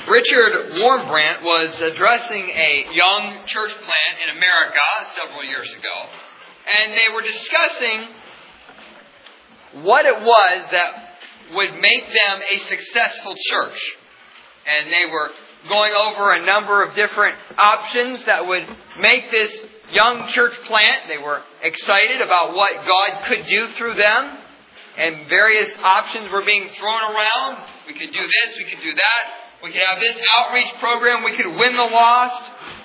Richard Wurmbrand was addressing a young church plant in America several years ago, and they were discussing what it was that would make them a successful church. And they were going over a number of different options that would make this young church plant. They were excited about what God could do through them, and various options were being thrown around. We could do this, we could do that. We could have this outreach program. We could win the lost.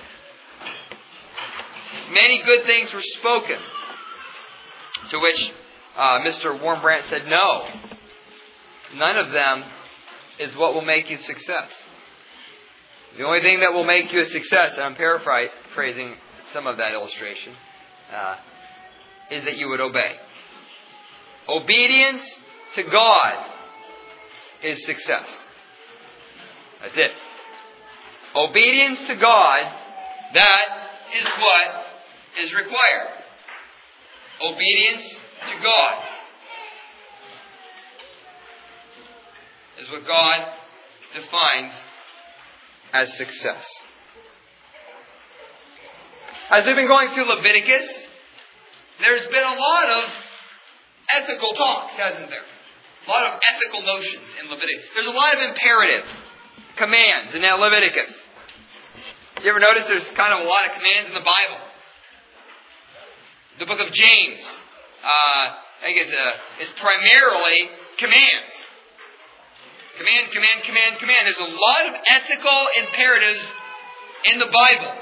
Many good things were spoken. To which Mr. Wurmbrand said, no. None of them is what will make you success. The only thing that will make you a success, and I'm paraphrasing some of that illustration, is that you would obey. Obedience to God is success. That's it. Obedience to God, that is what is required. Obedience to God is what God defines as success. As we've been going through Leviticus, there's been a lot of ethical talks, hasn't there? A lot of ethical notions in Leviticus. There's a lot of imperative commands in that Leviticus. You ever notice there's kind of a lot of commands in the Bible? The book of James, I think it's primarily commands. Command, command, command, command. There's a lot of ethical imperatives in the Bible.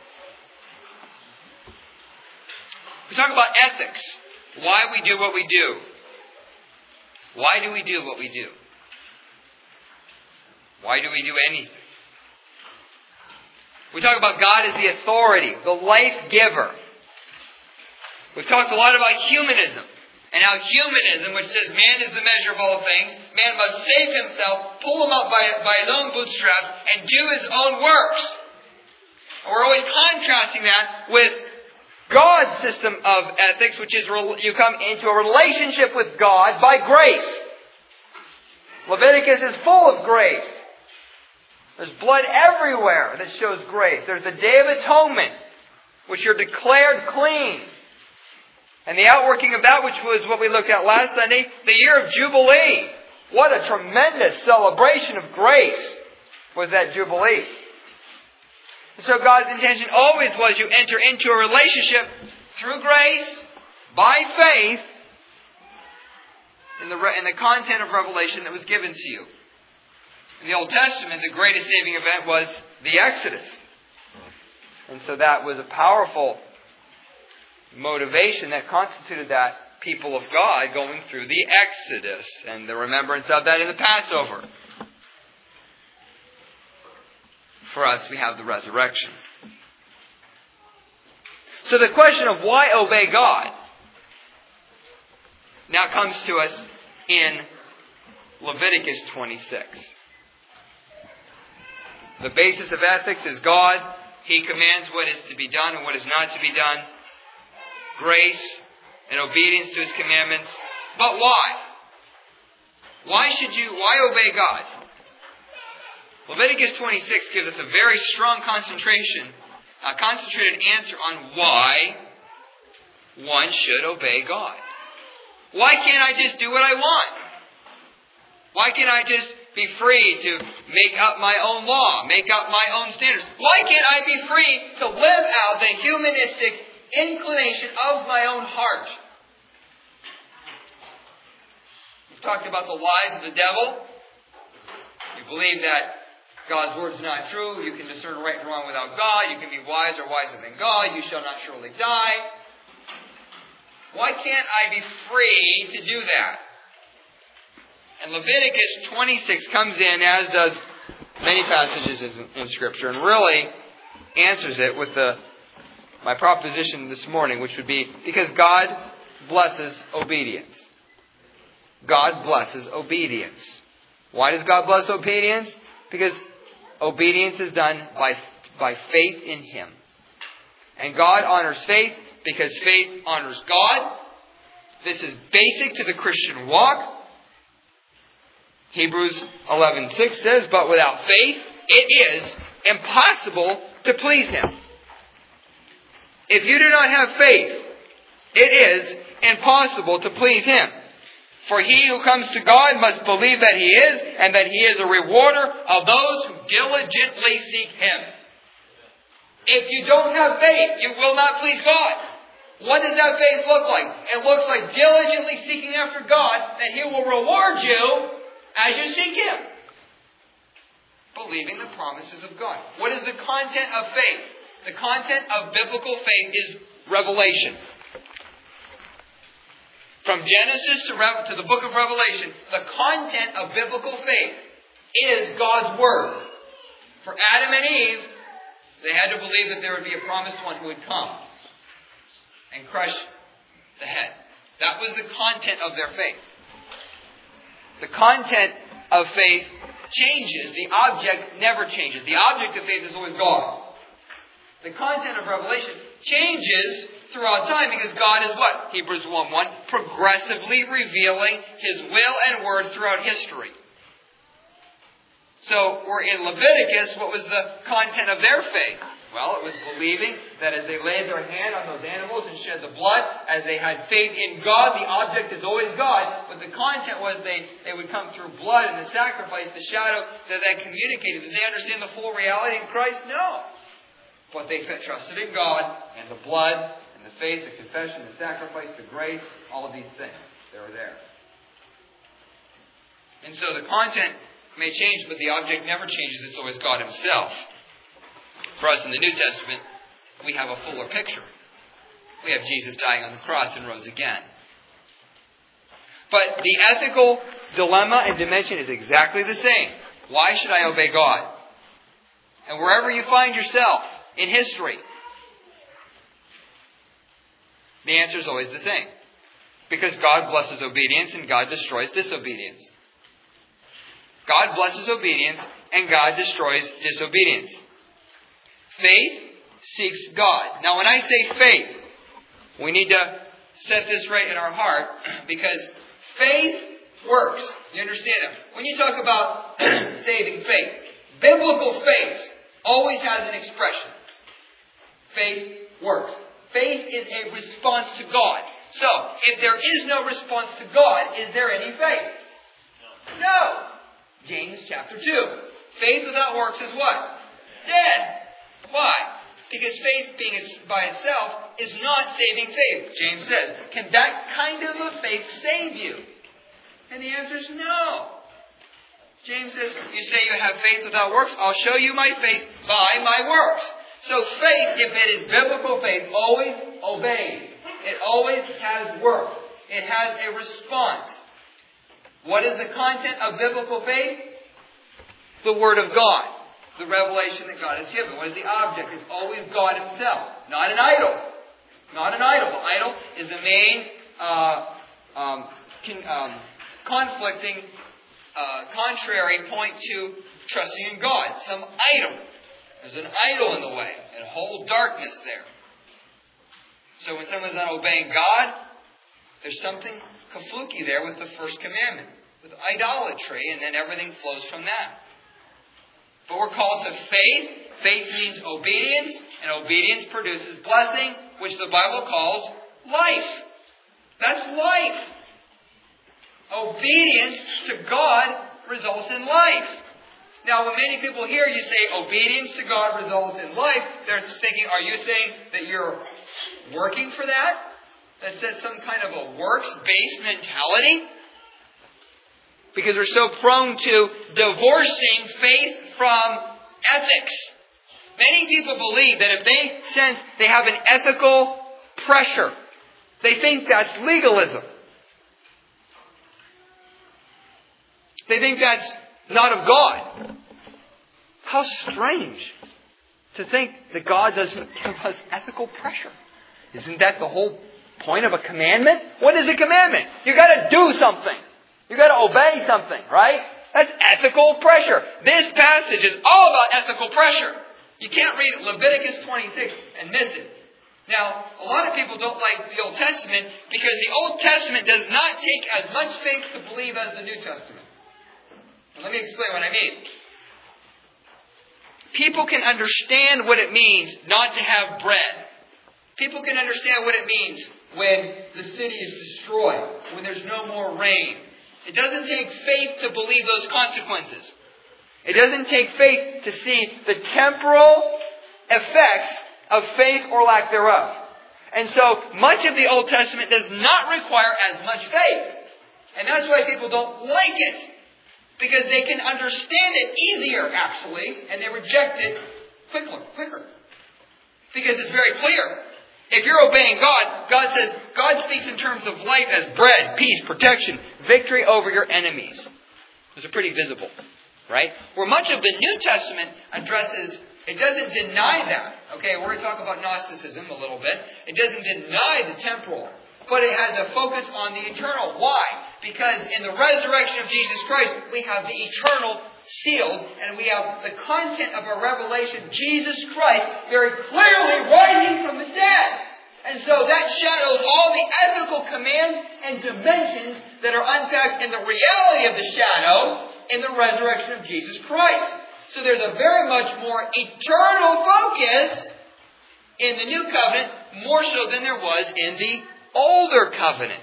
We talk about ethics. Why we do what we do. Why do we do what we do? Why do we do anything? We talk about God as the authority, the life giver. We've talked a lot about humanism. And how humanism, which says man is the measure of all things, man must save himself, pull him up by his own bootstraps, and do his own works. And we're always contrasting that with God's system of ethics, which is you come into a relationship with God by grace. Leviticus is full of grace. There's blood everywhere that shows grace. There's the Day of Atonement, which you're declared clean. And the outworking of that, which was what we looked at last Sunday, the year of Jubilee. What a tremendous celebration of grace was that Jubilee. And so God's intention always was you enter into a relationship through grace, by faith, in the content of revelation that was given to you. In the Old Testament, the greatest saving event was the Exodus. And so that was a powerful motivation that constituted that people of God going through the Exodus and the remembrance of that in the Passover. For us, we have the resurrection. So the question of why obey God now comes to us in Leviticus 26. The basis of ethics is God. He commands what is to be done and what is not to be done. Grace and obedience to His commandments. But why? Why obey God? Leviticus 26 gives us a very strong concentrated answer on why one should obey God. Why can't I just do what I want? Why can't I just be free to make up my own law, make up my own standards? Why can't I be free to live out the humanistic inclination of my own heart? We've talked about the lies of the devil. You believe that God's word is not true. You can discern right and wrong without God. You can be wise or wiser than God. You shall not surely die. Why can't I be free to do that? And Leviticus 26 comes in, as does many passages in Scripture, and really answers it with my proposition this morning, which would be because God blesses obedience. God blesses obedience. Why does God bless obedience? Because obedience is done by faith in Him. And God honors faith because faith honors God. This is basic to the Christian walk. Hebrews 11:6 says, "But without faith it is impossible to please Him. If you do not have faith, it is impossible to please Him. For he who comes to God must believe that He is, and that He is a rewarder of those who diligently seek Him. If you don't have faith, you will not please God. What does that faith look like? It looks like diligently seeking after God, that He will reward you as you seek Him. Believing the promises of God. What is the content of faith? The content of biblical faith is revelation. From Genesis to the book of Revelation, the content of biblical faith is God's Word. For Adam and Eve, they had to believe that there would be a promised one who would come and crush the head. That was the content of their faith. The content of faith changes. The object never changes. The object of faith is always God. The content of Revelation changes throughout time because God is what? Hebrews 1:1, progressively revealing His will and word throughout history. So we're in Leviticus. What was the content of their faith? Well, it was believing that as they laid their hand on those animals and shed the blood, as they had faith in God, the object is always God, but the content was they would come through blood and the sacrifice, the shadow that communicated. Did they understand the full reality in Christ? No. But they trusted in God and the blood and the faith, the confession, the sacrifice, the grace, all of these things. They were there. And so the content may change, but the object never changes. It's always God Himself. For us in the New Testament, we have a fuller picture. We have Jesus dying on the cross and rose again. But the ethical dilemma and dimension is exactly the same. Why should I obey God? And wherever you find yourself in history, the answer is always the same. Because God blesses obedience and God destroys disobedience. God blesses obedience and God destroys disobedience. Faith seeks God. Now when I say faith, we need to set this right in our heart because faith works. You understand that? When you talk about saving faith, biblical faith always has an expression. Faith works. Faith is a response to God. So, if there is no response to God, is there any faith? No. James chapter 2. Faith without works is what? Dead. Why? Because faith being by itself is not saving faith. James says, can that kind of a faith save you? And the answer is no. James says, you say you have faith without works? I'll show you my faith by my works. So faith, if it is biblical faith, always obeys. It always has works. It has a response. What is the content of biblical faith? The Word of God. The revelation that God has given. What is the object? It's always God Himself. Not an idol. Not an idol. The idol is the main conflicting, contrary point to trusting in God. Some idol. There's an idol in the way. And a whole darkness there. So when someone's not obeying God, there's something kafluki there with the first commandment. With idolatry, and then everything flows from that. But we're called to faith. Faith means obedience, and obedience produces blessing, which the Bible calls life. That's life. Obedience to God results in life. Now, when many people hear you say obedience to God results in life, they're thinking, are you saying that you're working for that? That's some kind of a works-based mentality? Because we're so prone to divorcing faith from ethics. Many people believe that if they sense they have an ethical pressure, they think that's legalism. They think that's not of God. How strange to think that God doesn't give us ethical pressure. Isn't that the whole point of a commandment? What is a commandment? You got to do something. You got to obey something, right? That's ethical pressure. This passage is all about ethical pressure. You can't read Leviticus 26 and miss it. Now, a lot of people don't like the Old Testament because the Old Testament does not take as much faith to believe as the New Testament. And let me explain what I mean. people can understand what it means not to have bread. People can understand what it means when the city is destroyed, when there's no more rain. It doesn't take faith to believe those consequences. It doesn't take faith to see the temporal effects of faith or lack thereof. And so much of the Old Testament does not require as much faith. And that's why people don't like it. Because they can understand it easier, actually, and they reject it quicker. Because it's very clear. If you're obeying God, God speaks in terms of life as bread, peace, protection, victory over your enemies. Those are pretty visible, right? Where much of the New Testament addresses, it doesn't deny that. Okay, we're going to talk about Gnosticism a little bit. It doesn't deny the temporal, but it has a focus on the eternal. Why? Because in the resurrection of Jesus Christ, we have the eternal sealed, and we have the content of our revelation, Jesus Christ, very clearly rising from the dead. And so that shadows all the ethical commands and dimensions that are unpacked in the reality of the shadow in the resurrection of Jesus Christ. So there's a very much more eternal focus in the New Covenant, more so than there was in the Older Covenant.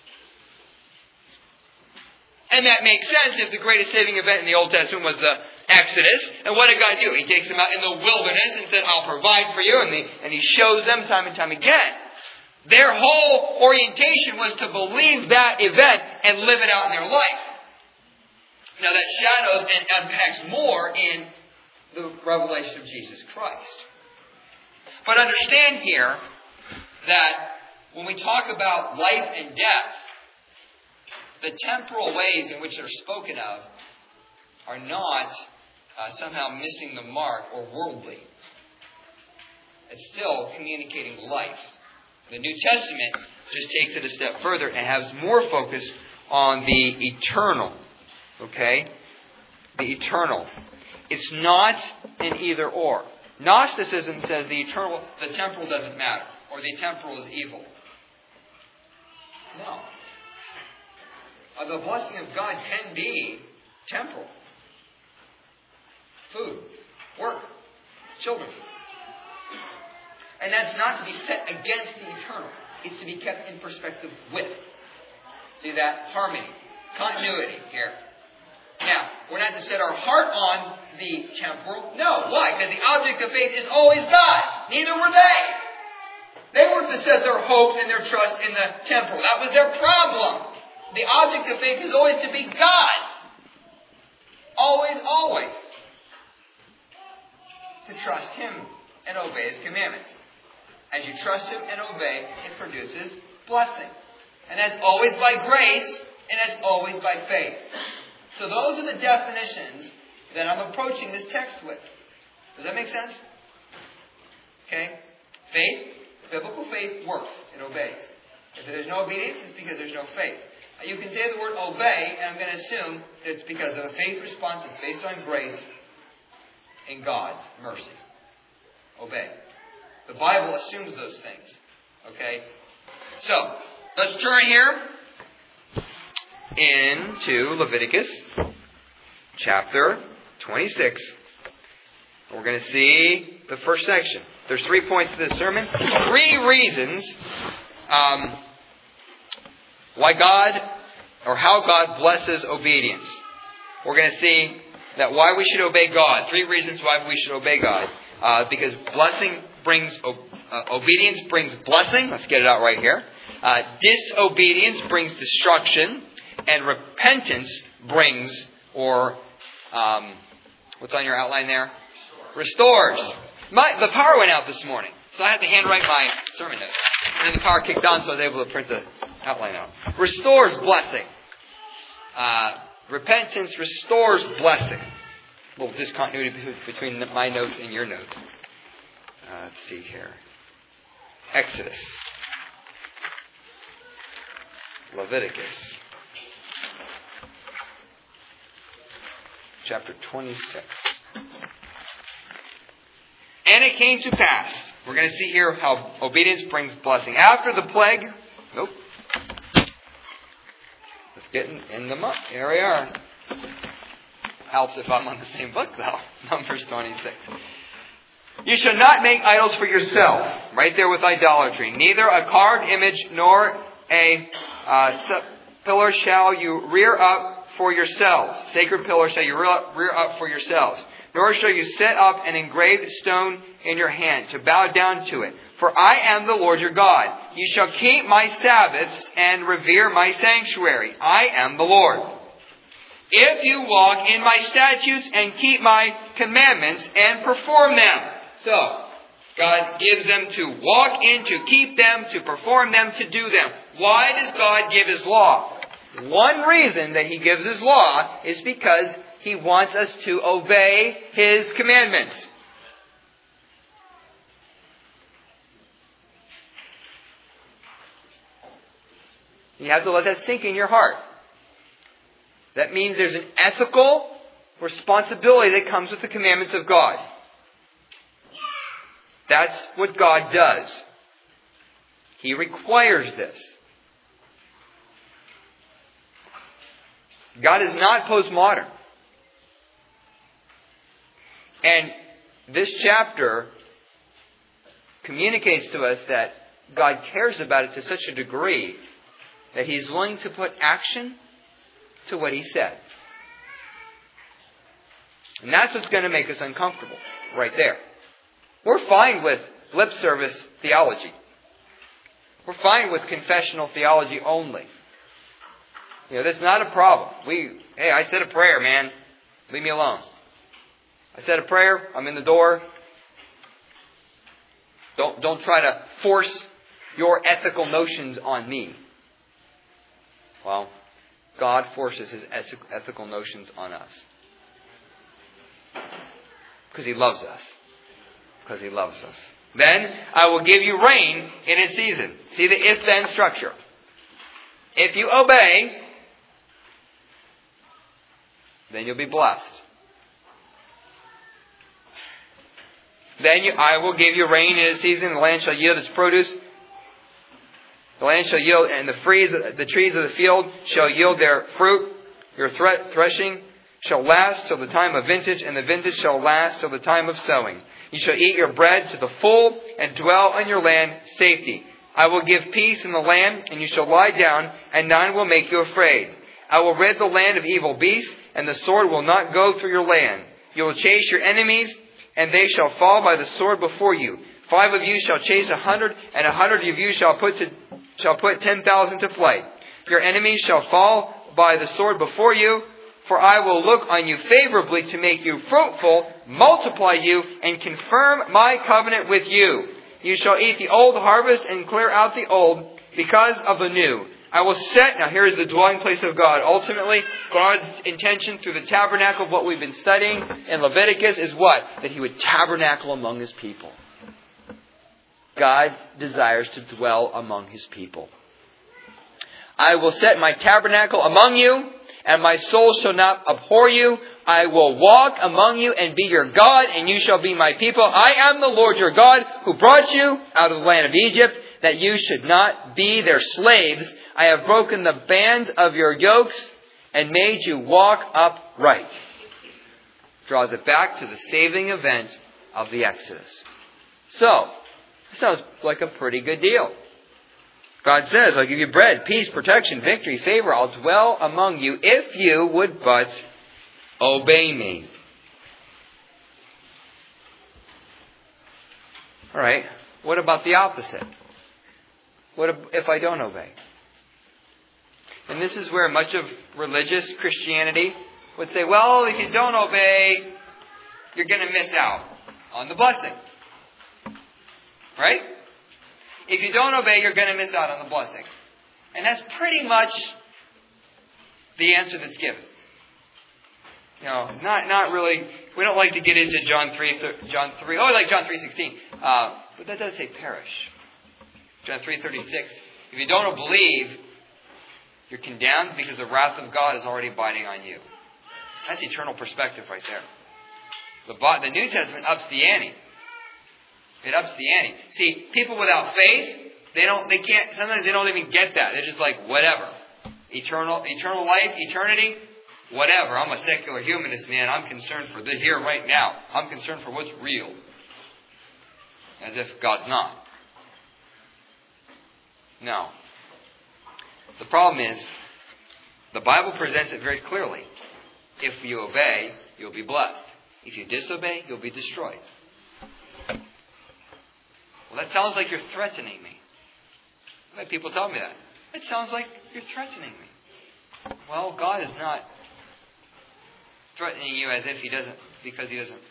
And that makes sense if the greatest saving event in the Old Testament was the Exodus. And what did God do? He takes them out in the wilderness and said, I'll provide for you. And He shows them time and time again. Their whole orientation was to believe that event and live it out in their life. Now that shadows and unpacks more in the revelation of Jesus Christ. But understand here that when we talk about life and death, the temporal ways in which they're spoken of are not somehow missing the mark or worldly. It's still communicating life. The New Testament just takes it a step further and has more focus on the eternal. Okay? The eternal. It's not an either or. Gnosticism says the temporal doesn't matter, or the temporal is evil. No. The blessing of God can be temporal. Food, work, children. And that's not to be set against the eternal. It's to be kept in perspective with. See that? Harmony. Continuity here. Now, we're not to set our heart on the temporal. No. Why? Because the object of faith is always God. Neither were they. They were to set their hopes and their trust in the temporal. That was their problem. The object of faith is always to be God. Always, always. To trust Him and obey His commandments. As you trust Him and obey, it produces blessing. And that's always by grace, and that's always by faith. So those are the definitions that I'm approaching this text with. Does that make sense? Okay? Faith, biblical faith works. It obeys. If there's no obedience, it's because there's no faith. You can say the word obey, and I'm going to assume that it's because of a faith response that's based on grace and God's mercy. Obey. The Bible assumes those things. Okay? So, let's turn here into Leviticus chapter 26. We're going to see the first section. There's 3 points to this sermon. 3 reasons why God, or how God blesses obedience. We're going to see that why we should obey God. 3 reasons why we should obey God. Because obedience brings blessing. Let's get it out right here. Disobedience brings destruction. And repentance brings, what's on your outline there? Restores. The power went out this morning, so I had to handwrite my sermon notes. And then the power kicked on, so I was able to print the outline out. Restores blessing. Repentance restores blessing. A little discontinuity between my notes and your notes. Let's see here. Exodus. Leviticus. Chapter 26. And it came to pass. We're going to see here how obedience brings blessing. After the plague. Nope. Let's get in the muck. Here we are. Helps if I'm on the same book, though. Numbers 26. You shall not make idols for yourself. Right there with idolatry. Neither a carved image nor a pillar shall you rear up for yourselves. Sacred pillar shall you rear up for yourselves. Nor shall you set up an engraved stone in your hand to bow down to it. For I am the Lord your God. You shall keep my Sabbaths and revere my sanctuary. I am the Lord. If you walk in my statutes and keep my commandments and perform them. So, God gives them to walk in, to keep them, to perform them, to do them. Why does God give His law? One reason that He gives His law is because He wants us to obey His commandments. You have to let that sink in your heart. That means there's an ethical responsibility that comes with the commandments of God. That's what God does. He requires this. God is not postmodern. And this chapter communicates to us that God cares about it to such a degree that He's willing to put action to what He said. And that's what's going to make us uncomfortable, right there. We're fine with lip service theology. We're fine with confessional theology only. That's not a problem. Hey, I said a prayer, man. Leave me alone. I said a prayer. I'm in the door. Don't try to force your ethical notions on me. Well, God forces His ethical notions on us. Because He loves us. Because He loves us. Then I will give you rain in its season. See the if-then structure. If you obey, then you'll be blessed. Then I will give you rain in its season. The land shall yield its produce. The land shall yield, and the trees of the field shall yield their fruit. Your threshing shall last till the time of vintage, and the vintage shall last till the time of sowing. You shall eat your bread to the full, and dwell on your land safety. I will give peace in the land, and you shall lie down, and none will make you afraid. I will rid the land of evil beasts, and the sword will not go through your land. You will chase your enemies, and they shall fall by the sword before you. 5 of you shall chase 100, and 100 of you shall put 10,000 to flight. Your enemies shall fall by the sword before you, for I will look on you favorably to make you fruitful, multiply you, and confirm my covenant with you. You shall eat the old harvest and clear out the old because of the new. I will set, now here is the dwelling place of God. Ultimately, God's intention through the tabernacle, what we've been studying in Leviticus, is what? That He would tabernacle among His people. God desires to dwell among His people. I will set my tabernacle among you, and my soul shall not abhor you. I will walk among you and be your God, and you shall be my people. I am the Lord your God, who brought you out of the land of Egypt, that you should not be their slaves. I have broken the bands of your yokes and made you walk upright. Draws it back to the saving event of the Exodus. So, this sounds like a pretty good deal. God says, I'll give you bread, peace, protection, victory, favor. I'll dwell among you if you would but obey me. All right, what about the opposite? What if I don't obey? And this is where much of religious Christianity would say, well, if you don't obey, you're going to miss out on the blessing. Right? If you don't obey, you're going to miss out on the blessing. And that's pretty much the answer that's given. Not really. We don't like to get into John 3. Oh, I like John 3:16. But that does say perish. John 3:36. If you don't believe, you're condemned because the wrath of God is already abiding on you. That's eternal perspective right there. The New Testament ups the ante. It ups the ante. See, people without faith, sometimes they don't even get that. They're just like, whatever. Eternal life, eternity, whatever. I'm a secular humanist, man. I'm concerned for the here, right now. I'm concerned for what's real. As if God's not. No. The problem is, the Bible presents it very clearly. If you obey, you'll be blessed. If you disobey, you'll be destroyed. Well, that sounds like you're threatening me. I've had people tell me that. It sounds like you're threatening me. Well, God is not threatening you as if He doesn't, because He doesn't.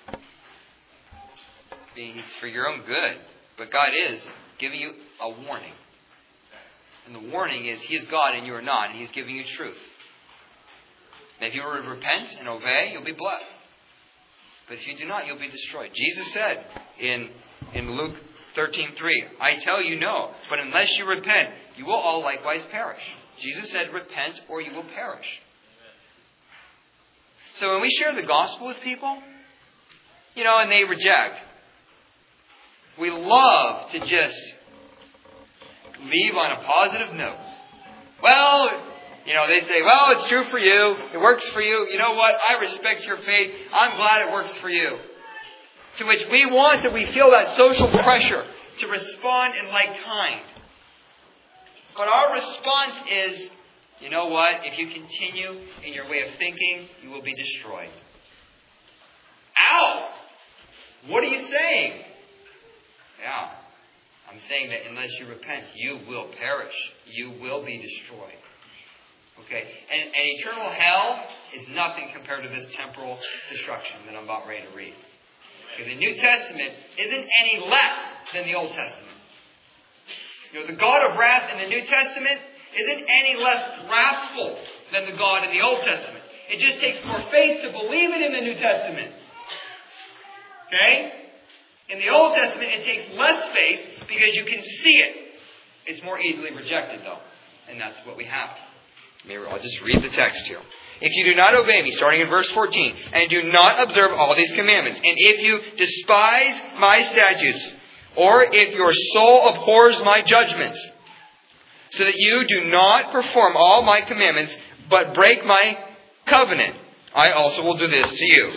It's for your own good. But God is giving you a warning. And the warning is He is God and you are not. And He's giving you truth. And if you were to repent and obey, you'll be blessed. But if you do not, you'll be destroyed. Jesus said in Luke 13:3, I tell you no, but unless you repent, you will all likewise perish. Jesus said, repent or you will perish. So when we share the gospel with people, and they reject, we love to just leave on a positive note. Well, they say, well, it's true for you. It works for you. You know what? I respect your faith. I'm glad it works for you. To which we feel that social pressure to respond in like kind. But our response is, you know what? If you continue in your way of thinking, you will be destroyed. Ow! What are you saying? Yeah. I'm saying that unless you repent, you will perish. You will be destroyed. Okay? And eternal hell is nothing compared to this temporal destruction that I'm about ready to read. Okay, the New Testament isn't any less than the Old Testament. The God of wrath in the New Testament isn't any less wrathful than the God in the Old Testament. It just takes more faith to believe it in the New Testament. Okay? In the Old Testament, it takes less faith because you can see it. It's more easily rejected, though. And that's what we have. I'll just read the text here. If you do not obey me, starting in verse 14, and do not observe all these commandments, and if you despise my statutes, or if your soul abhors my judgments, so that you do not perform all my commandments, but break my covenant, I also will do this to you.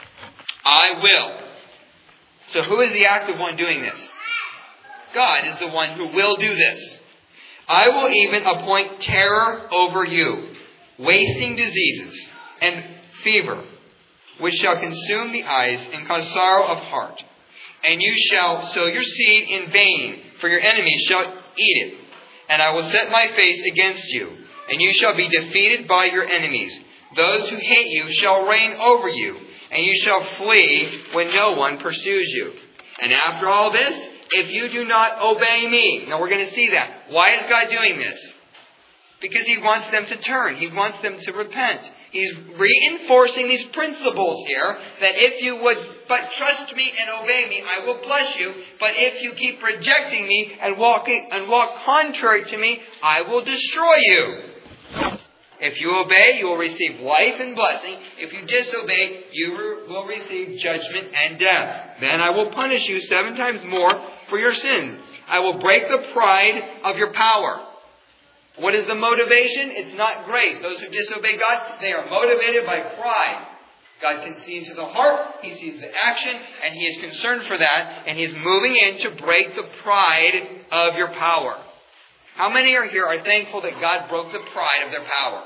I will. So who is the active one doing this? God is the one who will do this. I will even appoint terror over you, wasting diseases and fever, which shall consume the eyes and cause sorrow of heart. And you shall sow your seed in vain, for your enemies shall eat it. And I will set my face against you, and you shall be defeated by your enemies. Those who hate you shall reign over you, and you shall flee when no one pursues you. And after all this, if you do not obey me. Now we're going to see that. Why is God doing this? Because He wants them to turn. He wants them to repent. He's reinforcing these principles here that if you would but trust me and obey me, I will bless you. But if you keep rejecting me and walk contrary to me, I will destroy you. If you obey, you will receive life and blessing. If you disobey, you will receive judgment and death. Then I will punish you 7 times more for your sins. I will break the pride of your power. What is the motivation? It's not grace. Those who disobey God, they are motivated by pride. God can see into the heart. He sees the action. And He is concerned for that. And He is moving in to break the pride of your power. How many are here are thankful that God broke the pride of their power?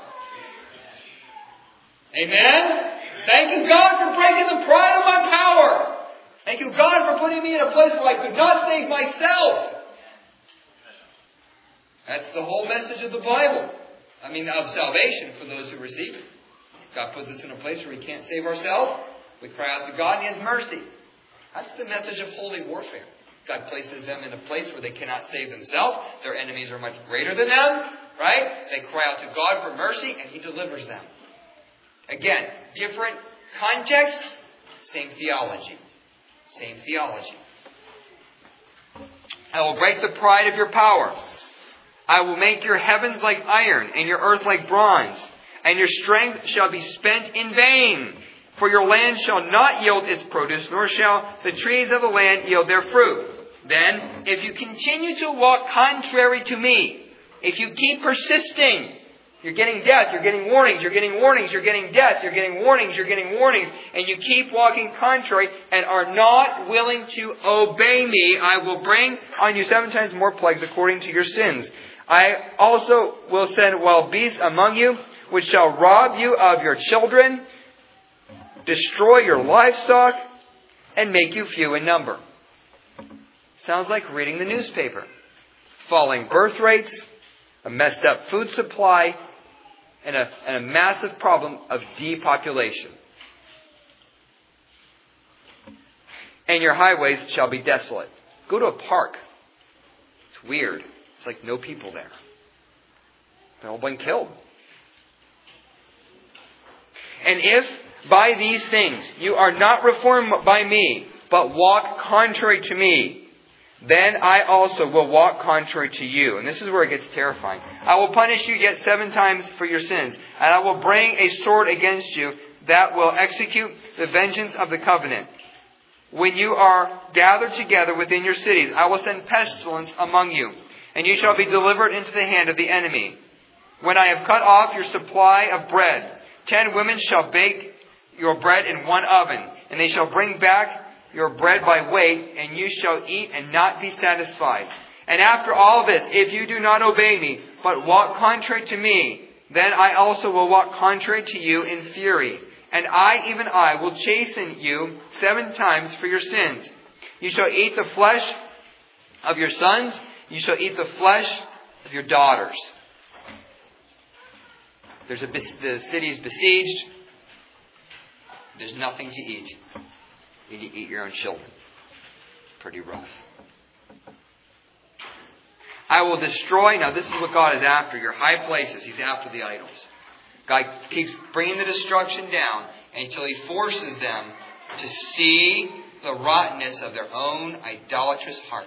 Amen? Thank you, God, for breaking the pride of my power. Thank you, God, for putting me in a place where I could not save myself. That's the whole message of the Bible. Of salvation for those who receive it. God puts us in a place where we can't save ourselves. We cry out to God and He has mercy. That's the message of holy warfare. God places them in a place where they cannot save themselves. Their enemies are much greater than them. Right? They cry out to God for mercy and He delivers them. Again, different context, same theology. Same theology. I will break the pride of your power. I will make your heavens like iron and your earth like bronze. And your strength shall be spent in vain. For your land shall not yield its produce, nor shall the trees of the land yield their fruit. Then, if you continue to walk contrary to me, if you keep persisting You're getting death, you're getting warnings, you're getting warnings, you're getting death, you're getting warnings, you're getting warnings, and you keep walking contrary and are not willing to obey me, I will bring on you 7 times more plagues according to your sins. I also will send wild beasts among you, which shall rob you of your children, destroy your livestock, and make you few in number. Sounds like reading the newspaper. Falling birth rates, a messed up food supply, and a massive problem of depopulation. And your highways shall be desolate. Go to a park. It's weird. It's like no people there. They've all been killed. And if by these things you are not reformed by me, but walk contrary to me, then I also will walk contrary to you. And this is where it gets terrifying. I will punish you yet 7 times for your sins. And I will bring a sword against you that will execute the vengeance of the covenant. When you are gathered together within your cities, I will send pestilence among you. And you shall be delivered into the hand of the enemy. When I have cut off your supply of bread, 10 women shall bake your bread in one oven. And they shall bring back your bread by weight, and you shall eat and not be satisfied. And after all this, if you do not obey me, but walk contrary to me, then I also will walk contrary to you in fury. And I, even I, will chasten you 7 times for your sins. You shall eat the flesh of your sons, you shall eat the flesh of your daughters. The city is besieged. There's nothing to eat. You need to eat your own children. Pretty rough. I will destroy, now this is what God is after, your high places. He's after the idols. God keeps bringing the destruction down until He forces them to see the rottenness of their own idolatrous heart.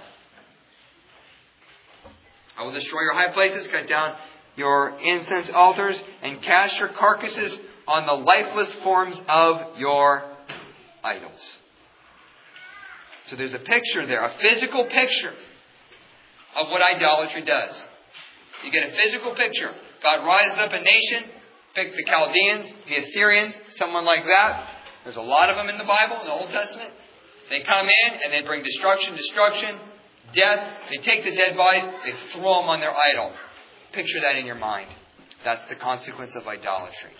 I will destroy your high places, cut down your incense altars, and cast your carcasses on the lifeless forms of your idols. So there's a picture there, a physical picture of what idolatry does. You get a physical picture. God rises up a nation, pick the Chaldeans, the Assyrians, someone like that. There's a lot of them in the Bible, in the Old Testament. They come in and they bring destruction, death. They take the dead bodies, they throw them on their idol. Picture that in your mind. That's the consequence of idolatry.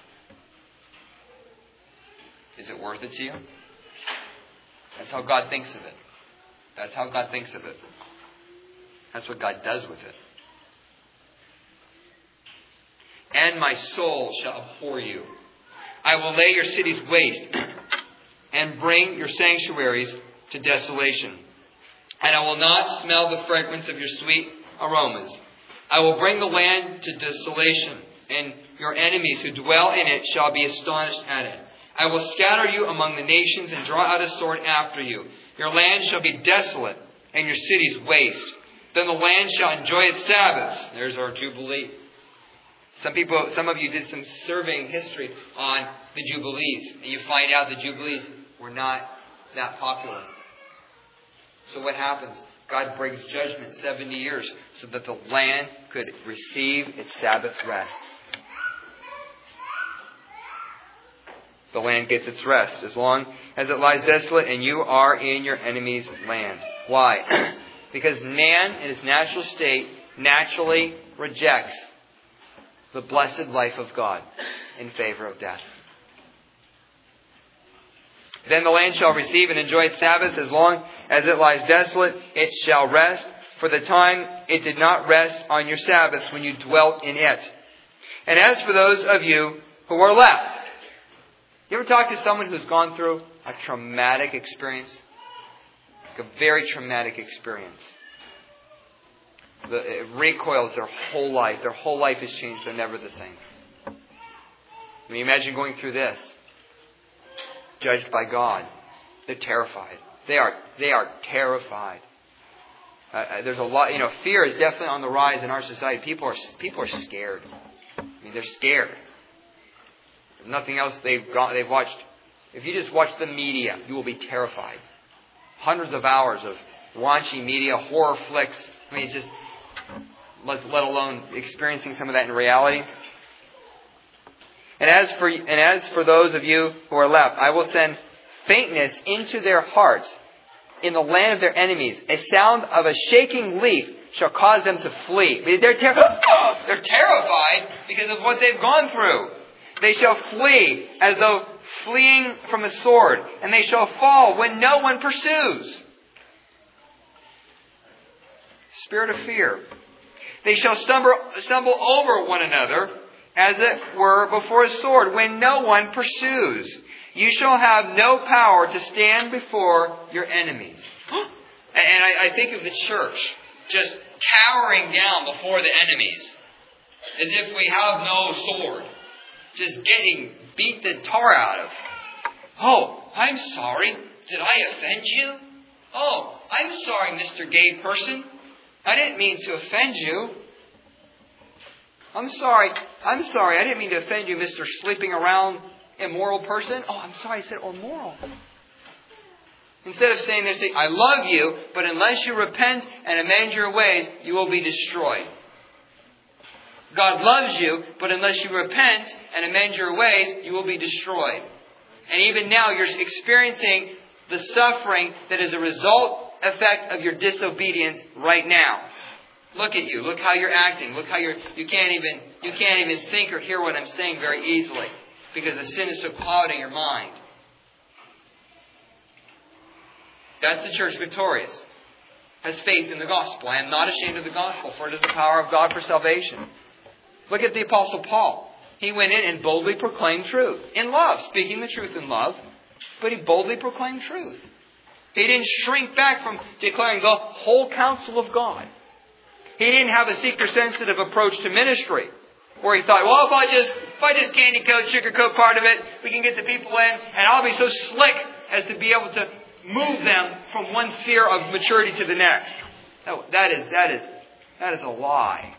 Is it worth it to you? That's how God thinks of it. That's how God thinks of it. That's what God does with it. And my soul shall abhor you. I will lay your cities waste and bring your sanctuaries to desolation. And I will not smell the fragrance of your sweet aromas. I will bring the land to desolation, and your enemies who dwell in it shall be astonished at it. I will scatter you among the nations and draw out a sword after you. Your land shall be desolate and your cities waste. Then the land shall enjoy its Sabbaths. There's our Jubilee. Some of you did some surveying history on the Jubilees, and you find out the Jubilees were not that popular. So what happens? God brings judgment 70 years so that the land could receive its Sabbath rests. The land gets its rest as long as it lies desolate and you are in your enemy's land. Why? Because man in his natural state naturally rejects the blessed life of God in favor of death. Then the land shall receive and enjoy its Sabbath as long as it lies desolate. It shall rest for the time it did not rest on your Sabbaths when you dwelt in it. And as for those of you who are left, you ever talk to someone who's gone through a traumatic experience? Like a very traumatic experience. It recoils their whole life. Their whole life has changed. They're never the same. I mean, imagine going through this. Judged by God. They're terrified. They are terrified. There's a lot, fear is definitely on the rise in our society. People are scared. I mean, they're scared. There's nothing else they've watched. If you just watch the media, you will be terrified. Hundreds of hours of raunchy media, horror flicks. I mean, it's just, let alone experiencing some of that in reality. And as for those of you who are left, I will send faintness into their hearts in the land of their enemies. A sound of a shaking leaf shall cause them to flee. They're terrified because of what they've gone through. They shall flee as though fleeing from a sword, and they shall fall when no one pursues. Spirit of fear. They shall stumble over one another, as it were before a sword, when no one pursues. You shall have no power to stand before your enemies. And I think of the church just cowering down before the enemies, as if we have no sword, just getting beat the tar out of. Oh, I'm sorry. Did I offend you? Oh, I'm sorry, Mr. Gay person. I didn't mean to offend you. I'm sorry. I didn't mean to offend you, Mr. Sleeping around immoral person. Oh, I'm sorry, I said immoral. Instead of saying this, I love you, but unless you repent and amend your ways, you will be destroyed. God loves you, but unless you repent and amend your ways, you will be destroyed. And even now, you're experiencing the suffering that is a effect of your disobedience right now. Look at you. Look how you're acting. Look how you can't even think or hear what I'm saying very easily, because the sin is so clouding your mind. That's the church victorious. Has faith in the gospel. I am not ashamed of the gospel, for it is the power of God for salvation. Look at the Apostle Paul. He went in and boldly proclaimed truth. In love. Speaking the truth in love. But he boldly proclaimed truth. He didn't shrink back from declaring the whole counsel of God. He didn't have a seeker-sensitive approach to ministry, where he thought, well, if I just candy coat, sugarcoat part of it, we can get the people in, and I'll be so slick as to be able to move them from one sphere of maturity to the next. No, that is a lie.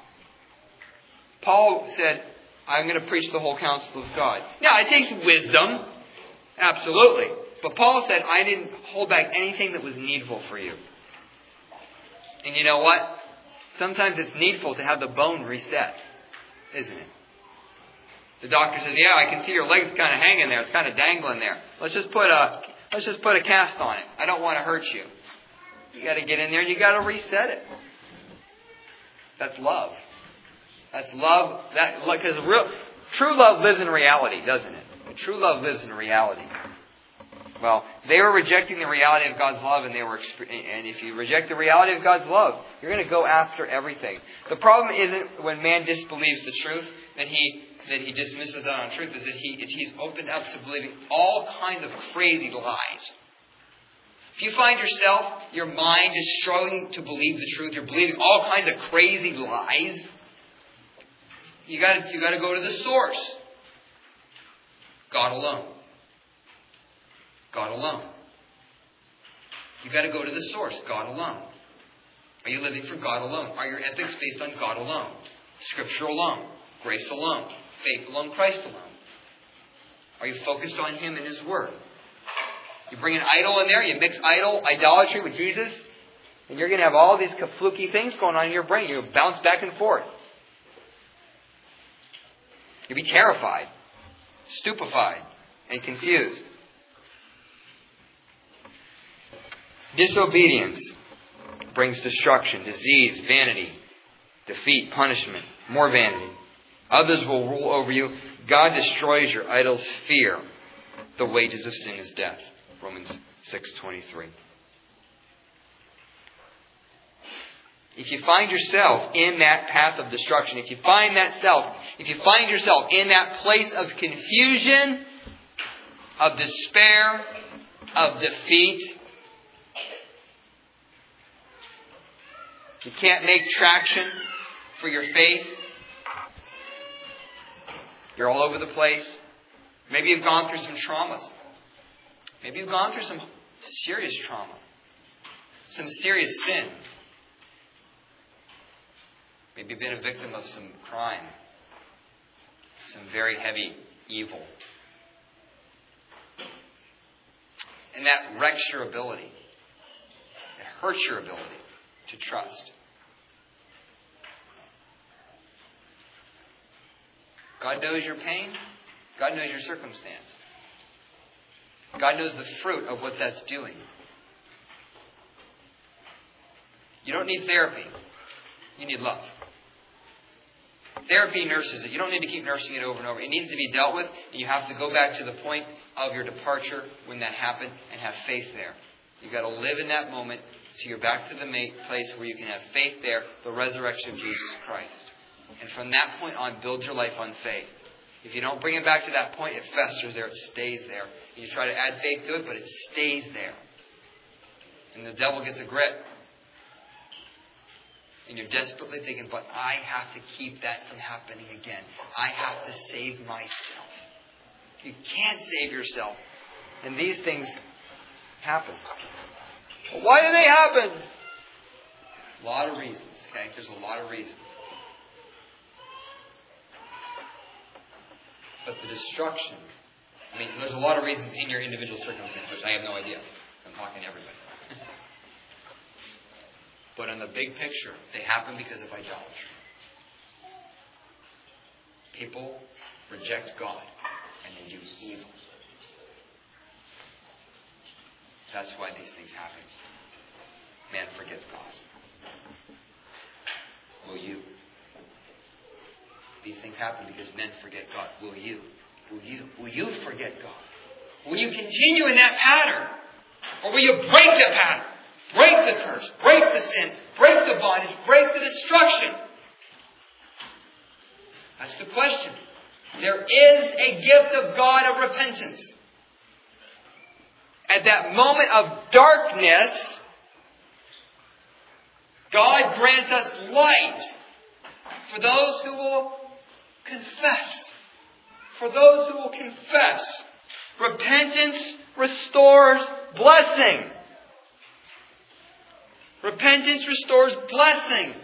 Paul said, I'm going to preach the whole counsel of God. Now, it takes wisdom. Absolutely. But Paul said, I didn't hold back anything that was needful for you. And you know what? Sometimes it's needful to have the bone reset, isn't it? The doctor says, yeah, I can see your legs kind of hanging there. It's kind of dangling there. Let's just put a cast on it. I don't want to hurt you. You got to get in there and you got to reset it. That's love. That's love. Because true love lives in reality, doesn't it? True love lives in reality. Well, they were rejecting the reality of God's love, and if you reject the reality of God's love, you're going to go after everything. The problem isn't when man disbelieves the truth, that he dismisses out on truth, is that he's opened up to believing all kinds of crazy lies. If you find yourself, your mind is struggling to believe the truth, you're believing all kinds of crazy lies, you got to go to the source. God alone. God alone. You've got to go to the source, God alone. Are you living for God alone? Are your ethics based on God alone? Scripture alone? Grace alone? Faith alone? Christ alone? Are you focused on Him and His Word? You bring an idol in there, you mix idolatry with Jesus, and you're going to have all these fluky things going on in your brain. You'll bounce back and forth. You'll be terrified, stupefied, and confused. Disobedience brings destruction, disease, vanity, defeat, punishment, more vanity. Others will rule over you. God destroys your idol's fear. The wages of sin is death. Romans 6:23. If you find yourself in that path of destruction, if you find yourself in that place of confusion, of despair, of defeat, you can't make traction for your faith, you're all over the place. Maybe you've gone through some traumas. Maybe you've gone through some serious trauma. Some serious sin. Maybe you've been a victim of some crime. Some very heavy evil. And that wrecks your ability. It hurts your ability to trust. God knows your pain. God knows your circumstance. God knows the fruit of what that's doing. You don't need therapy. You need love. Therapy nurses it. You don't need to keep nursing it over and over. It needs to be dealt with, and you have to go back to the point of your departure when that happened and have faith there. You've got to live in that moment so you're back to the place where you can have faith there, the resurrection of Jesus Christ. And from that point on, build your life on faith. If you don't bring it back to that point, it festers there, it stays there. And you try to add faith to it, but it stays there. And the devil gets a grip. And you're desperately thinking, but I have to keep that from happening again. I have to save myself. You can't save yourself. And these things happen. Well, why do they happen? A lot of reasons, okay? There's a lot of reasons. But the destruction, there's a lot of reasons in your individual circumstances. I have no idea. I'm talking to everybody. But in the big picture, they happen because of idolatry. People reject God and they do evil. That's why these things happen. Man forgets God. Will you? These things happen because men forget God. Will you? Will you? Will you forget God? Will you continue in that pattern? Or will you break the pattern? Break the curse. Break the sin. Break the bondage. Break the destruction. That's the question. There is a gift of God of repentance. At that moment of darkness, God grants us light for those who will confess. For those who will confess. Repentance restores blessing. Repentance restores blessing.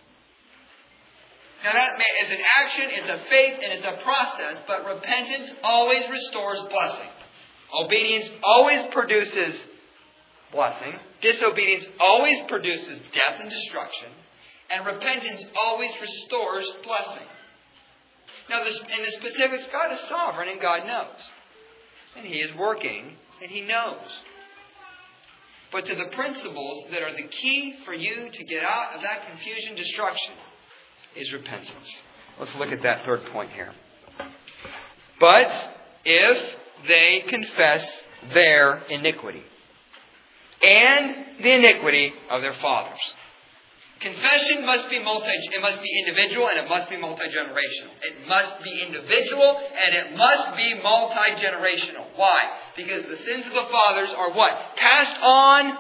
Now that is an action, it's a faith, and it's a process, but repentance always restores blessing. Obedience always produces blessing. Disobedience always produces death and destruction. And repentance always restores blessing. Now in the specifics, God is sovereign and God knows. And He is working and He knows. But to the principles that are the key for you to get out of that confusion, destruction, is repentance. Let's look at that third point here. But if they confess their iniquity and the iniquity of their fathers. Confession must be individual and it must be multi-generational. It must be individual and it must be multi-generational. Why? Because the sins of the fathers are what? Passed on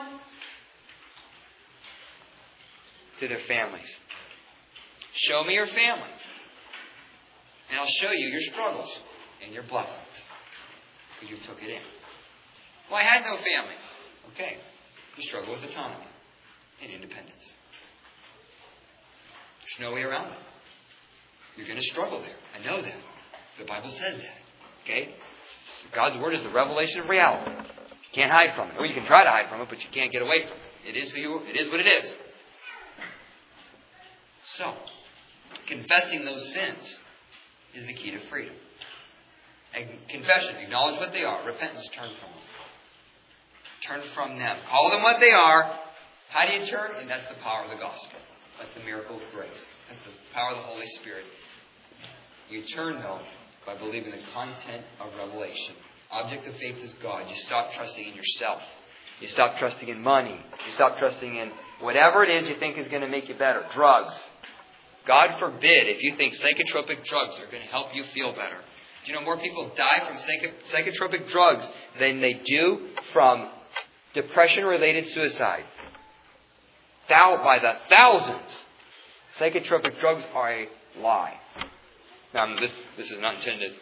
to their families. Show me your family. And I'll show you your struggles and your blessings. Because you took it in. Well, I had no family. Okay. You struggle with autonomy and independence. There's no way around it. You're going to struggle there. I know that. The Bible says that. Okay? God's Word is the revelation of reality. You can't hide from it. Or you can try to hide from it, but you can't get away from it. It is what it is. So, confessing those sins is the key to freedom. Confession, acknowledge what they are. Repentance, turn from them. Turn from them. Call them what they are. How do you turn? And that's the power of the gospel. That's the miracle of grace. That's the power of the Holy Spirit. You turn, though, by believing the content of revelation. Object of faith is God. You stop trusting in yourself. You stop trusting in money. You stop trusting in whatever it is you think is going to make you better. Drugs. God forbid if you think psychotropic drugs are going to help you feel better. Do you know more people die from psychotropic drugs than they do from depression-related suicide? By the thousands. Psychotropic drugs are a lie. Now, this is not intended.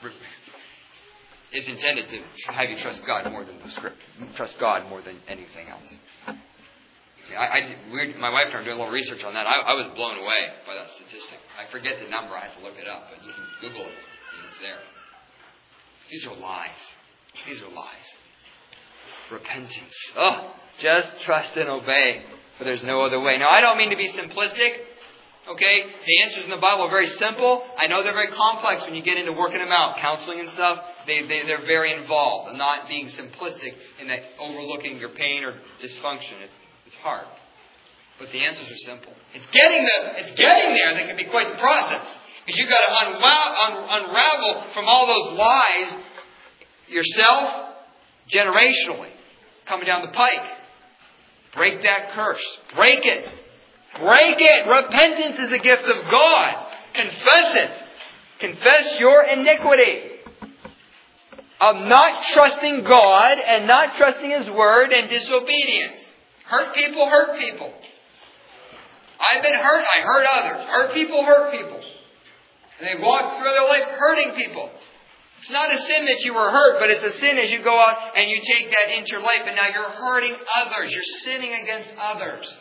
It's intended to have you trust God more than the Script. Trust God more than anything else. My wife and I were doing a little research on that. I was blown away by that statistic. I forget the number. I have to look it up. But you can Google it. And it's there. These are lies. These are lies. Repentance. Just trust and obey. For there's no other way. Now, I don't mean to be simplistic. Okay? The answers in the Bible are very simple. I know they're very complex when you get into working them out. Counseling and stuff, they're very involved. And not being simplistic in that overlooking your pain or dysfunction. It's hard. But the answers are simple. It's getting there that can be quite the process. Because you've got to unravel from all those lies yourself, generationally, coming down the pike. Break that curse. Break it. Break it. Repentance is a gift of God. Confess it. Confess your iniquity of not trusting God and not trusting His Word and disobedience. Hurt people, hurt people. I've been hurt, I hurt others. Hurt people, hurt people. And they walk through their life hurting people. It's not a sin that you were hurt, but it's a sin as you go out and you take that into your life and now you're hurting others. You're sinning against others.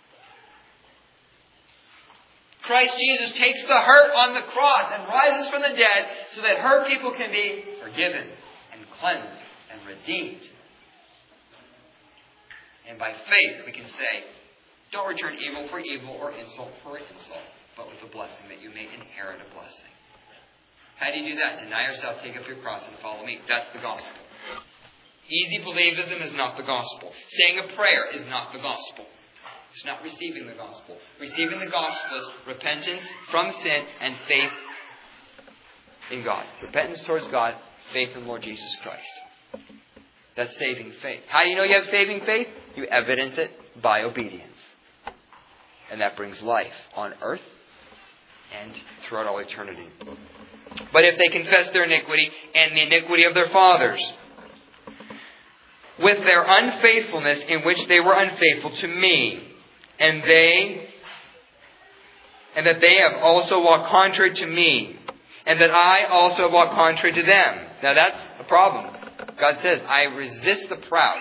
Christ Jesus takes the hurt on the cross and rises from the dead so that hurt people can be forgiven and cleansed and redeemed. And by faith we can say, don't return evil for evil or insult for insult, but with a blessing that you may inherit a blessing. How do you do that? Deny yourself, take up your cross, and follow me. That's the gospel. Easy believism is not the gospel. Saying a prayer is not the gospel. It's not receiving the gospel. Receiving the gospel is repentance from sin and faith in God. Repentance towards God, faith in the Lord Jesus Christ. That's saving faith. How do you know you have saving faith? You evidence it by obedience. And that brings life on earth and throughout all eternity. But if they confess their iniquity and the iniquity of their fathers, with their unfaithfulness in which they were unfaithful to me, and that they have also walked contrary to me, and that I also walk contrary to them. Now that's a problem. God says, I resist the proud.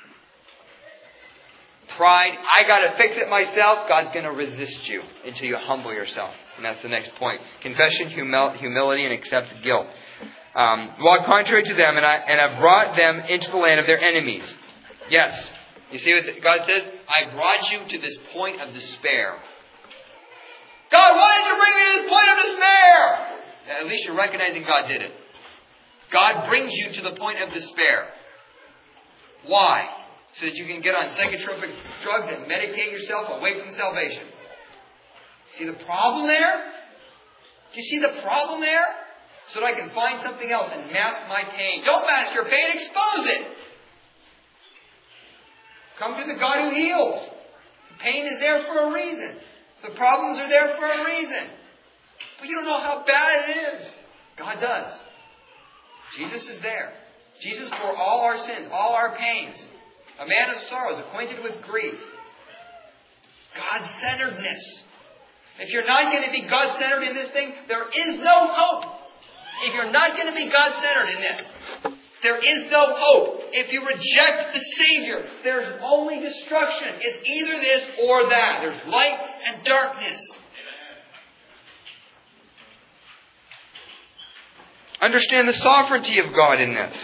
Pride, I got to fix it myself. God's going to resist you until you humble yourself. And that's the next point. Confession, humility, and accept guilt. Walk contrary to them, and I've brought them into the land of their enemies. Yes. You see what God says? I brought you to this point of despair. God, why did you bring me to this point of despair? At least you're recognizing God did it. God brings you to the point of despair. Why? So that you can get on psychotropic drugs and medicate yourself away from salvation. See the problem there? Do you see the problem there? So that I can find something else and mask my pain. Don't mask your pain, expose it. Come to the God who heals. The pain is there for a reason. The problems are there for a reason. But you don't know how bad it is. God does. Jesus is there. Jesus bore all our sins, all our pains. A man of sorrows, acquainted with grief. God-centeredness. If you're not going to be God-centered in this thing, there is no hope. If you're not going to be God-centered in this, there is no hope. If you reject the Savior, there's only destruction. It's either this or that. There's light and darkness. Understand the sovereignty of God in this.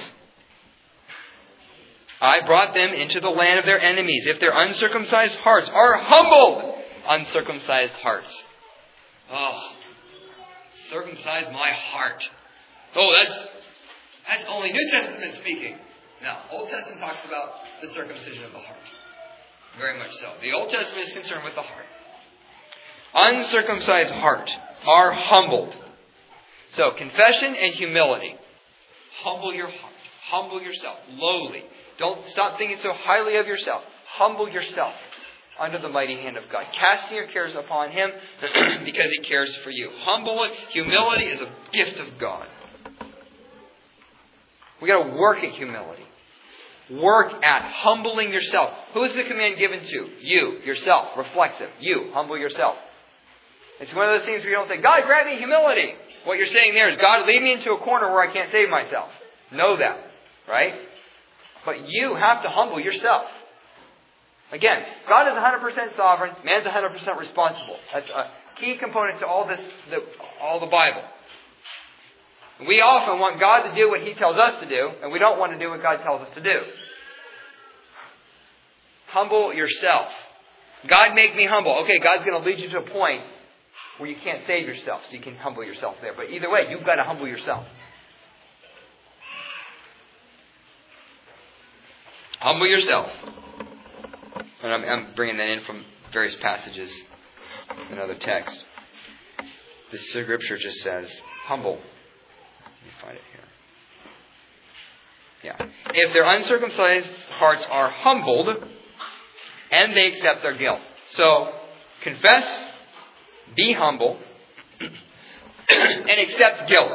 I brought them into the land of their enemies. If their uncircumcised hearts are humbled, uncircumcised hearts. Oh, circumcise my heart. Oh, that's only New Testament speaking. Now, Old Testament talks about the circumcision of the heart. Very much so. The Old Testament is concerned with the heart. Uncircumcised heart are humbled. So, confession and humility. Humble your heart. Humble yourself. Lowly. Don't stop thinking so highly of yourself. Humble yourself under the mighty hand of God. Casting your cares upon Him because He cares for you. Humility is a gift of God. We got to work at humility. Work at humbling yourself. Who is the command given to? You, yourself, reflexive. You, humble yourself. It's one of those things where you don't say, God, grant me humility. What you're saying there is, God, lead me into a corner where I can't save myself. Know that, right? But you have to humble yourself. Again, God is 100% sovereign. Man's 100% responsible. That's a key component to all the Bible. We often want God to do what He tells us to do, and we don't want to do what God tells us to do. Humble yourself. God, make me humble. Okay, God's going to lead you to a point where you can't save yourself, so you can humble yourself there. But either way, you've got to humble yourself. Humble yourself. And I'm bringing that in from various passages in another text. The scripture just says, humble. Let me find it here. Yeah. If their uncircumcised hearts are humbled, and they accept their guilt. So, confess, be humble, and accept guilt.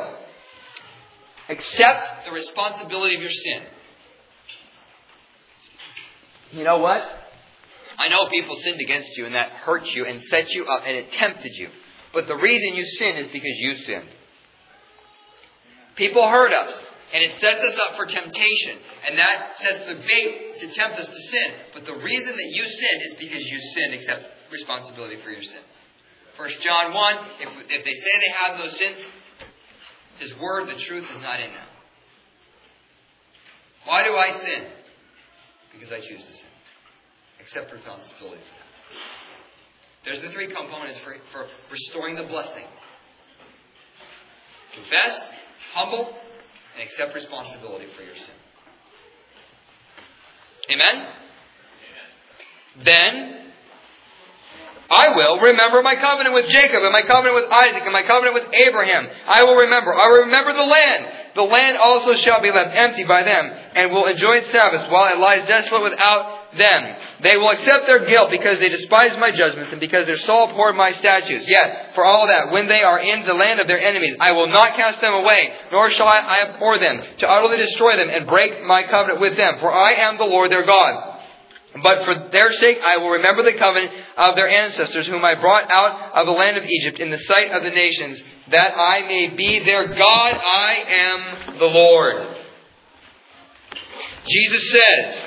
Accept the responsibility of your sin. You know what? I know people sinned against you and that hurt you and set you up and it tempted you. But the reason you sinned is because you sinned. People hurt us and it sets us up for temptation. And that sets the bait to tempt us to sin. But the reason that you sinned is because you sinned. Accept responsibility for your sin. 1 John 1, if they say they have no sin, His Word, the truth, is not in them. Why do I sin? Because I choose to sin. Accept responsibility for that. There's the three components for restoring the blessing. Confess, humble, and accept responsibility for your sin. Amen? Then I will remember my covenant with Jacob and my covenant with Isaac and my covenant with Abraham. I will remember. I will remember the land. The land also shall be left empty by them and will enjoy its Sabbaths while it lies desolate without them. They will accept their guilt because they despise my judgments and because their soul abhorred my statutes. Yet, for all that, when they are in the land of their enemies, I will not cast them away, nor shall I abhor them, to utterly destroy them and break my covenant with them. For I am the Lord their God. But for their sake I will remember the covenant of their ancestors, whom I brought out of the land of Egypt in the sight of the nations, that I may be their God. I am the Lord. Jesus says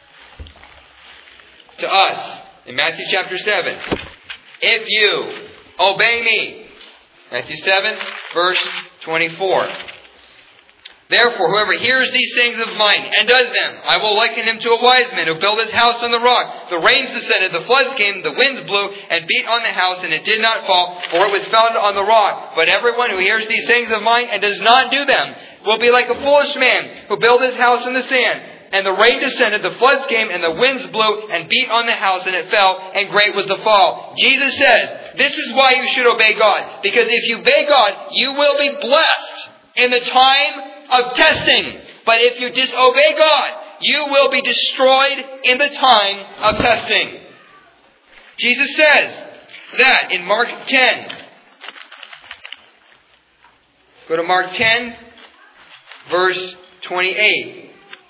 to us in Matthew chapter 7, if you obey me, Matthew 7, verse 24. Therefore, whoever hears these sayings of mine and does them, I will liken him to a wise man who built his house on the rock. The rains descended, the floods came, the winds blew and beat on the house, and it did not fall, for it was founded on the rock. But everyone who hears these sayings of mine and does not do them will be like a foolish man who built his house on the sand. And the rain descended, the floods came, and the winds blew and beat on the house, and it fell, and great was the fall. Jesus says, this is why you should obey God. Because if you obey God, you will be blessed in the time of testing. But if you disobey God, you will be destroyed in the time of testing. Jesus says that in Mark 10. Go to Mark 10, verse 28.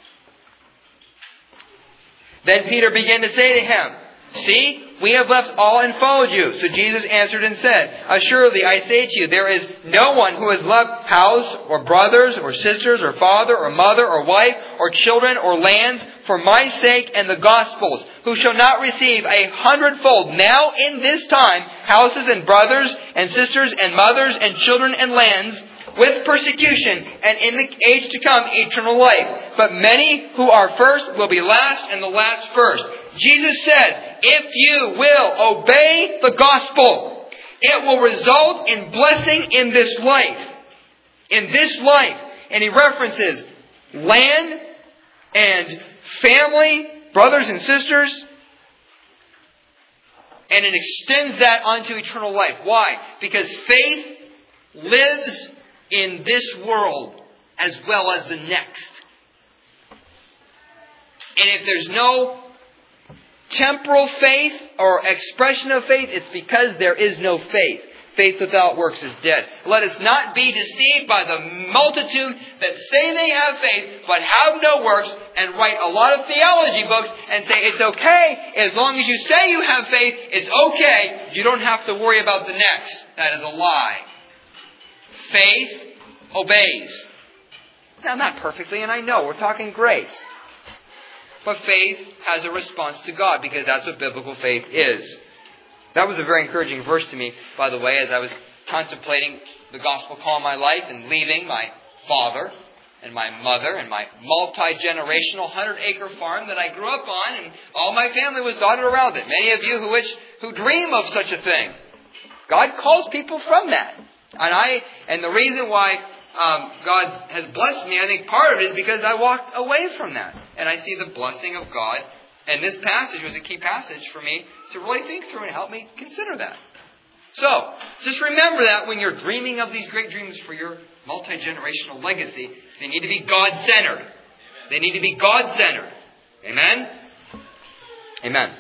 Then Peter began to say to him, see, we have left all and followed you. So Jesus answered and said, assuredly I say to you, there is no one who has left house or brothers or sisters or father or mother or wife or children or lands for my sake and the gospel's, who shall not receive 100-fold now in this time houses and brothers and sisters and mothers and children and lands, with persecution, and in the age to come, eternal life. But many who are first will be last, and the last first. Jesus said, if you will obey the gospel, it will result in blessing in this life. In this life. And he references land and family, brothers and sisters, and it extends that onto eternal life. Why? Because faith lives in this world as well as the next. And if there's no temporal faith or expression of faith, it's because there is no faith. Faith without works is dead. Let us not be deceived by the multitude that say they have faith but have no works and write a lot of theology books and say it's okay as long as you say you have faith, it's okay. You don't have to worry about the next. That is a lie. Faith obeys. Now, not perfectly, and I know we're talking grace. But faith has a response to God because that's what biblical faith is. That was a very encouraging verse to me, by the way, as I was contemplating the gospel call in my life and leaving my father and my mother and my multi-generational 100-acre farm that I grew up on, and all my family was dotted around it. Many of you who dream of such a thing. God calls people from that. And the reason why God has blessed me, I think part of it is because I walked away from that. And I see the blessing of God. And this passage was a key passage for me to really think through and help me consider that. So, just remember that when you're dreaming of these great dreams for your multi-generational legacy, they need to be God-centered. They need to be God-centered. Amen? Amen.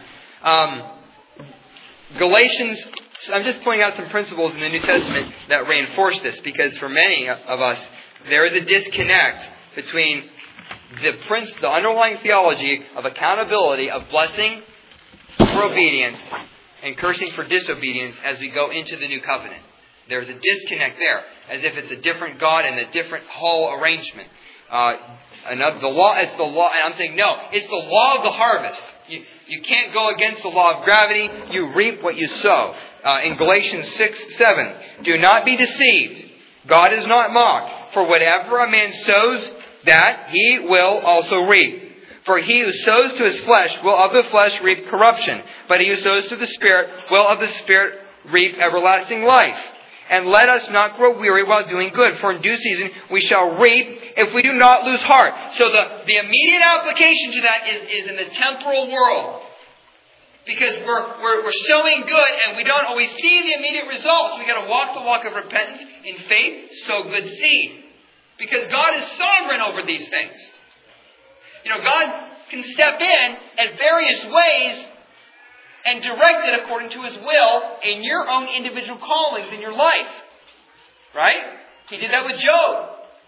Galatians, I'm just pointing out some principles in the New Testament that reinforce this, because for many of us, there is a disconnect between the underlying theology of accountability, of blessing for obedience, and cursing for disobedience as we go into the new covenant. There's a disconnect there, as if it's a different God and a different whole arrangement. The law, it's the law, and I'm saying no, it's the law of the harvest. You can't go against the law of gravity. You reap what you sow. In Galatians 6:7, do not be deceived. God is not mocked. For whatever a man sows, that he will also reap. For he who sows to his flesh will of the flesh reap corruption, but he who sows to the Spirit will of the Spirit reap everlasting life. And let us not grow weary while doing good, for in due season we shall reap if we do not lose heart. So the immediate application to that is in the temporal world. Because we're sowing good and we don't always see the immediate results. We've got to walk the walk of repentance in faith, sow good seed. Because God is sovereign over these things. God can step in at various ways and direct it according to His will in your own individual callings in your life. Right? He did that with Job.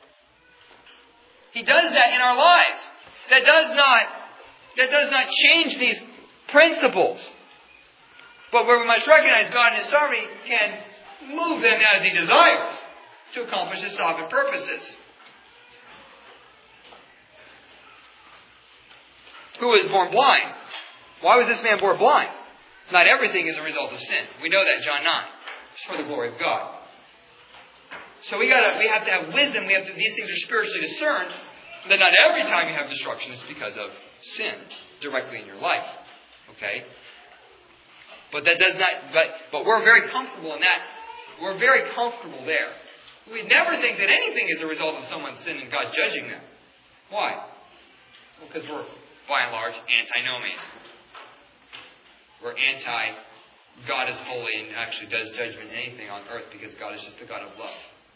He does that in our lives. That does not change these principles. But where we must recognize God in His sovereignty can move them as He desires to accomplish His sovereign purposes. Who was born blind? Why was this man born blind? Not everything is a result of sin. We know that, John 9. It's for the glory of God. So we have to have wisdom. These things are spiritually discerned. That not every time you have destruction is because of sin directly in your life. Okay? But that does not. But we're very comfortable in that. We're very comfortable there. We never think that anything is a result of someone's sin and God judging them. Why? Well, because we're, by and large, antinomian. We're God is holy and actually does judgment in anything on earth because God is just a God of love.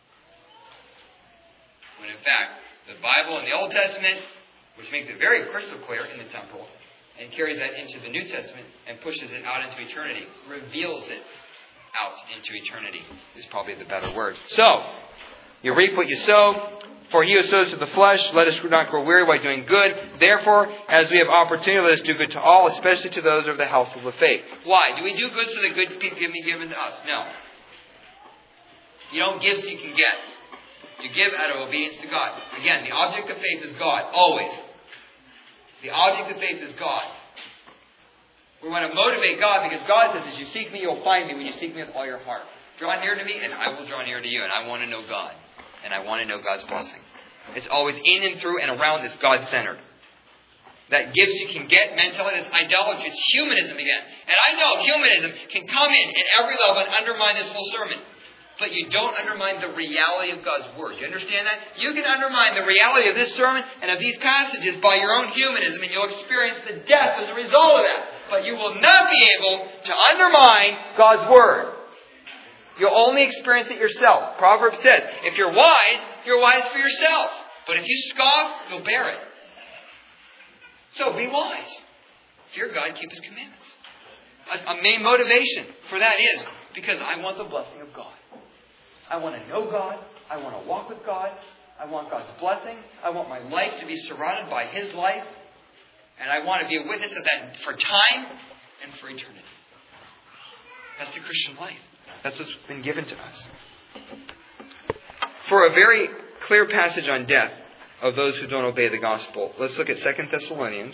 When in fact, the Bible in the Old Testament, which makes it very crystal clear in the temple, and carries that into the New Testament and pushes it out into eternity, reveals it out into eternity, is probably the better word. So, you reap what you sow. For he who sows to the flesh, let us not grow weary while doing good. Therefore, as we have opportunity, let us do good to all, especially to those of the household of faith. Why? Do we do good so that good can be given to us? No. You don't give so you can get. You give out of obedience to God. Again, the object of faith is God. Always. The object of faith is God. We want to motivate God because God says, as you seek me, you'll find me when you seek me with all your heart. Draw near to me, and I will draw near to you. And I want to know God. And I want to know God's blessing. It's always in and through and around this God-centered. That gives you can get mentality, it's idolatry, it's humanism again. And I know humanism can come in at every level and undermine this whole sermon. But you don't undermine the reality of God's Word. You understand that? You can undermine the reality of this sermon and of these passages by your own humanism, and you'll experience the death as a result of that. But you will not be able to undermine God's Word. You'll only experience it yourself. Proverbs says, if you're wise for yourself. But if you scoff, you'll bear it. So be wise. Fear God, keep His commandments. A main motivation for that is because I want the blessing of God. I want to know God. I want to walk with God. I want God's blessing. I want my life to be surrounded by His life. And I want to be a witness of that for time and for eternity. That's the Christian life. That's what's been given to us. For a very clear passage on death of those who don't obey the gospel, let's look at 2 Thessalonians.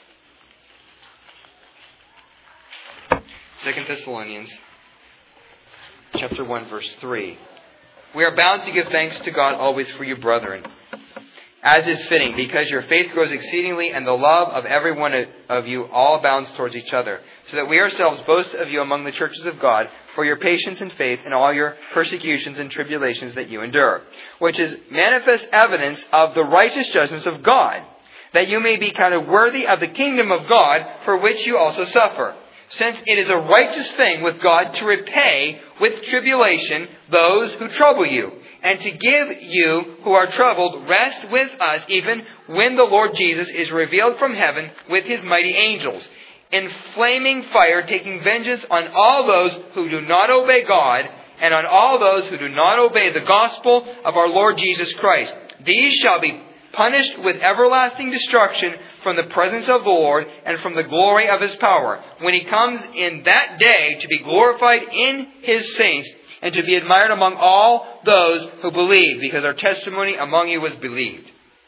2 Thessalonians chapter 1, verse 3. We are bound to give thanks to God always for you, brethren, as is fitting, because your faith grows exceedingly, and the love of every one of you all abounds towards each other, so that we ourselves boast of you among the churches of God for your patience and faith in all your persecutions and tribulations that you endure, which is manifest evidence of the righteous judgments of God, that you may be counted worthy of the kingdom of God, for which you also suffer. Since it is a righteous thing with God to repay with tribulation those who trouble you, and to give you who are troubled rest with us, even when the Lord Jesus is revealed from heaven with his mighty angels, in flaming fire, taking vengeance on all those who do not obey God, and on all those who do not obey the gospel of our Lord Jesus Christ. These shall be punished with everlasting destruction from the presence of the Lord and from the glory of his power, when he comes in that day to be glorified in his saints, and to be admired among all those who believe, because our testimony among you was believed.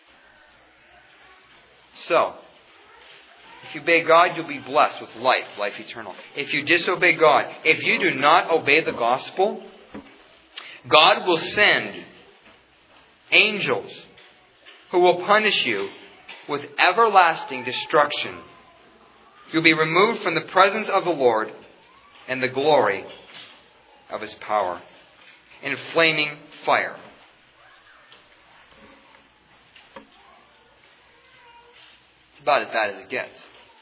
So, if you obey God, you'll be blessed with life eternal. If you disobey God, if you do not obey the gospel, God will send angels who will punish you with everlasting destruction. You'll be removed from the presence of the Lord and the glory of his power in flaming fire. It's about as bad as it gets.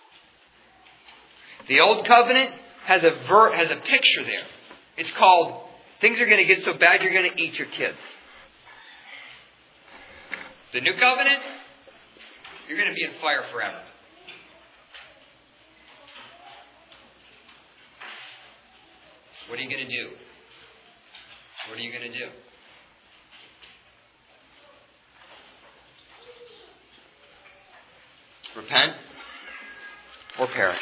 The Old Covenant has a picture there. It's called, things are going to get so bad you're going to eat your kids. The New Covenant, you're going to be in fire forever. What are you going to do? What are you going to do? Repent or perish.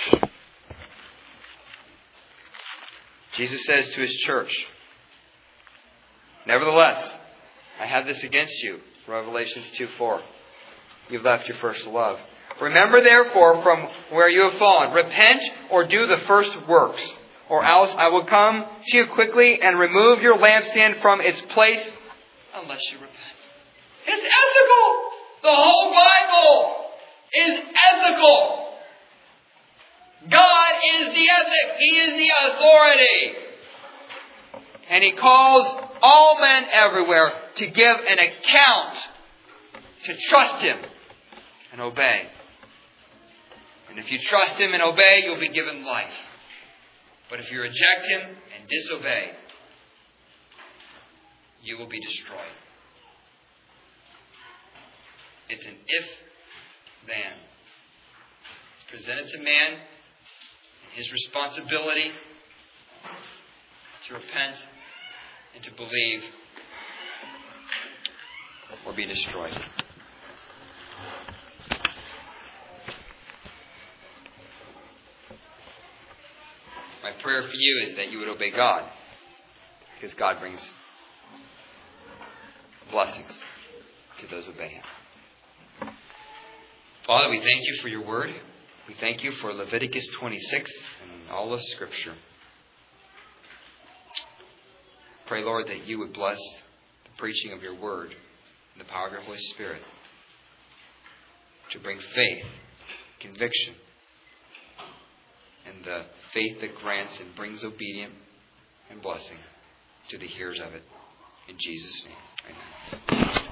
Jesus says to his church, nevertheless, I have this against you. Revelations 2:4. You've left your first love. Remember therefore from where you have fallen. Repent or do the first works, or else I will come to you quickly and remove your lampstand from its place unless you repent. It's ethical. The whole Bible is ethical. God is the ethic. He is the authority. And he calls all men everywhere to give an account, to trust him and obey. And if you trust him and obey, you'll be given life. But if you reject him and disobey, you will be destroyed. It's an if-then. It's presented to man and his responsibility to repent and to believe or be destroyed. My prayer for you is that you would obey God, because God brings blessings to those who obey him. Father, we thank you for your word. We thank you for Leviticus 26 and all of Scripture. Pray, Lord, that you would bless the preaching of your word and the power of your Holy Spirit to bring faith, conviction, and the faith that grants and brings obedience and blessing to the hearers of it. In Jesus' name, amen.